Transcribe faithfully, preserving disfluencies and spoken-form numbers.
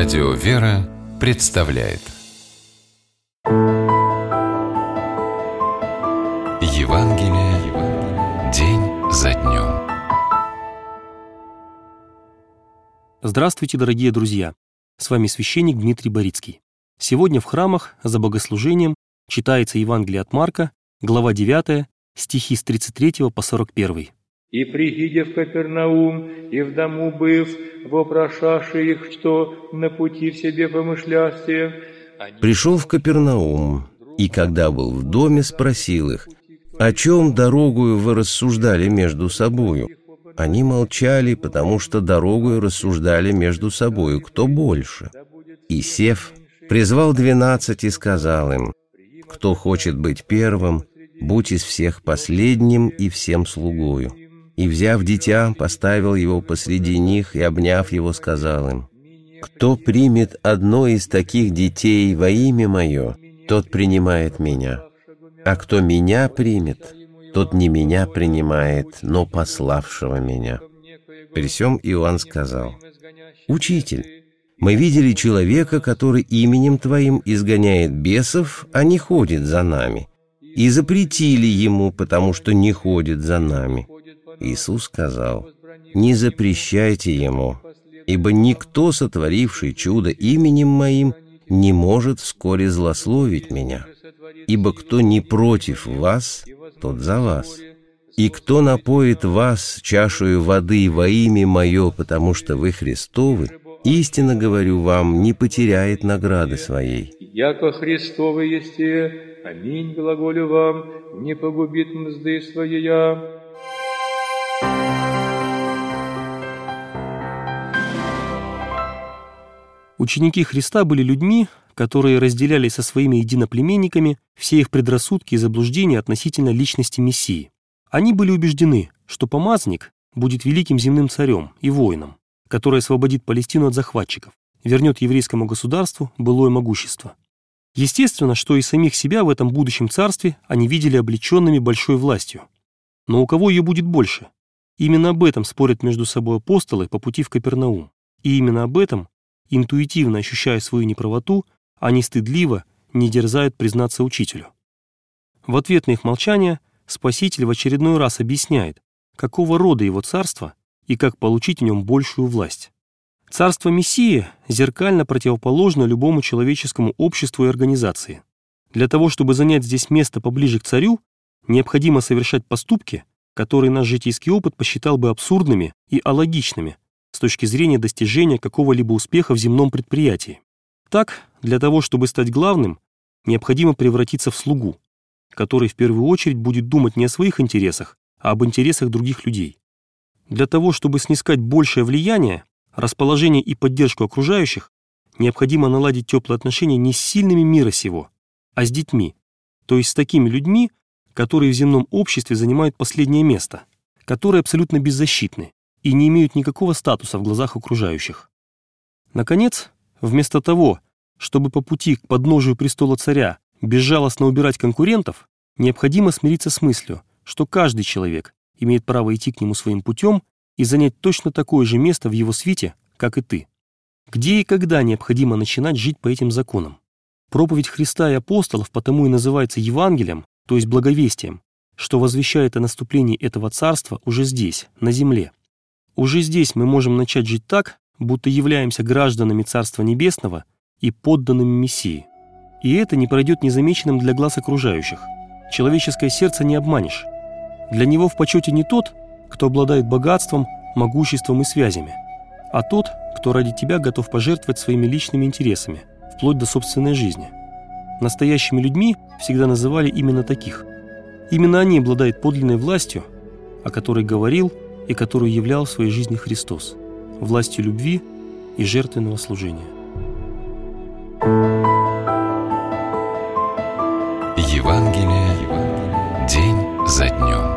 Радио «Вера» представляет Евангелие день за днем. Здравствуйте, дорогие друзья! С вами священник Дмитрий Борицкий. Сегодня в храмах за богослужением читается Евангелие от Марка, глава девятая, стихи с тридцать третьего по сорок первый. «И прихидя в Капернаум, и в дому быв, вопрошаши их, что на пути в себе помышлясте». Пришел в Капернаум, и когда был в доме, спросил их: «О чем дорогою вы рассуждали между собою?» Они молчали, потому что дорогою рассуждали между собою, кто больше. И, сев, призвал двенадцать и сказал им: «Кто хочет быть первым, будь из всех последним и всем слугою». И, взяв дитя, поставил его посреди них и, обняв его, сказал им: «Кто примет одно из таких детей во имя Мое, тот принимает Меня. А кто Меня примет, тот не Меня принимает, но пославшего Меня». При сем Иоанн сказал: «Учитель, мы видели человека, который именем Твоим изгоняет бесов, а не ходит за нами, и запретили ему, потому что не ходит за нами». Иисус сказал: «Не запрещайте ему, ибо никто, сотворивший чудо именем Моим, не может вскоре злословить Меня. Ибо кто не против вас, тот за вас. И кто напоит вас чашею воды во имя Мое, потому что вы Христовы, истинно говорю вам, не потеряет награды своей. Яко Христовы есте, аминь, глаголю вам, не погубит мзды своя». Ученики Христа были людьми, которые разделяли со своими единоплеменниками все их предрассудки и заблуждения относительно личности Мессии. Они были убеждены, что помазанник будет великим земным царем и воином, который освободит Палестину от захватчиков, вернет еврейскому государству былое могущество. Естественно, что и самих себя в этом будущем царстве они видели облеченными большой властью. Но у кого ее будет больше? Именно об этом спорят между собой апостолы по пути в Капернаум. И именно об этом, интуитивно ощущая свою неправоту, они стыдливо не дерзают признаться учителю. В ответ на их молчание Спаситель в очередной раз объясняет, какого рода его царство и как получить в нем большую власть. Царство Мессии зеркально противоположно любому человеческому обществу и организации. Для того, чтобы занять здесь место поближе к царю, необходимо совершать поступки, которые наш житейский опыт посчитал бы абсурдными и алогичными с точки зрения достижения какого-либо успеха в земном предприятии. Так, для того, чтобы стать главным, необходимо превратиться в слугу, который в первую очередь будет думать не о своих интересах, а об интересах других людей. Для того, чтобы снискать большее влияние, расположение и поддержку окружающих, необходимо наладить теплые отношения не с сильными мира сего, а с детьми, то есть с такими людьми, которые в земном обществе занимают последнее место, которые абсолютно беззащитны и не имеют никакого статуса в глазах окружающих. Наконец, вместо того, чтобы по пути к подножию престола царя безжалостно убирать конкурентов, необходимо смириться с мыслью, что каждый человек имеет право идти к нему своим путем и занять точно такое же место в его свите, как и ты. Где и когда необходимо начинать жить по этим законам? Проповедь Христа и апостолов потому и называется Евангелием, то есть благовестием, что возвещает о наступлении этого царства уже здесь, на земле. Уже здесь мы можем начать жить так, будто являемся гражданами Царства Небесного и подданными Мессии. И это не пройдет незамеченным для глаз окружающих. Человеческое сердце не обманешь. Для него в почете не тот, кто обладает богатством, могуществом и связями, а тот, кто ради тебя готов пожертвовать своими личными интересами, вплоть до собственной жизни. Настоящими людьми всегда называли именно таких. Именно они обладают подлинной властью, о которой говорил и которую являл в своей жизни Христос, властью любви и жертвенного служения. Евангелие день за днем.